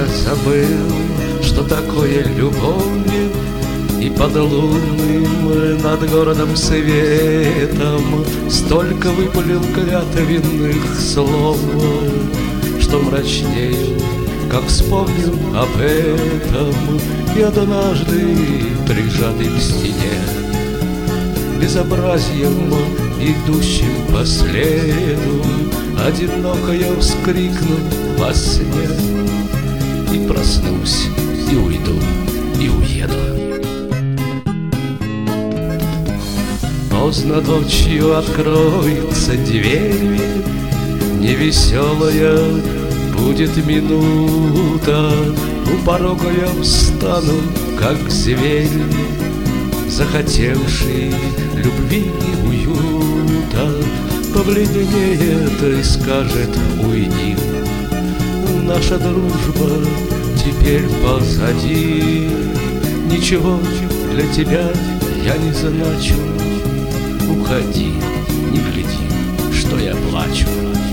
забыл, что такое любовь, и под лунным над городом светом столько выпалил клятвенных слов, что мрачней, как вспомню об этом, и однажды, прижатый к стене, безобразием, идущим по следу, одиноко я вскрикну во сне и проснусь, и уйду, и уеду. Поздно ночью откроется дверь, невеселая будет минута, у порога я встану, как зверь, захотевший любви и уюта, побледнеет и скажет: уйди, наша дружба теперь позади, ничего для тебя я не значу, уходи, не гляди, что я плачу.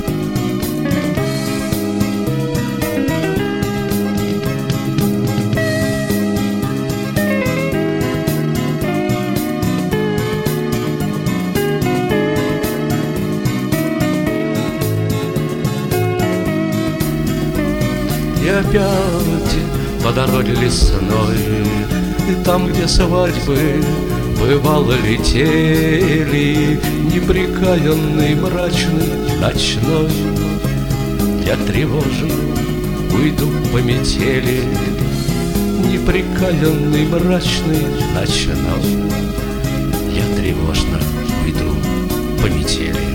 И опять по дороге лесной, и там, где свадьбы бывало летели, непрекаянный, мрачный, ночной, я тревожен, уйду по метели, непрекаянный, мрачный, ночной, я тревожно уйду по метели.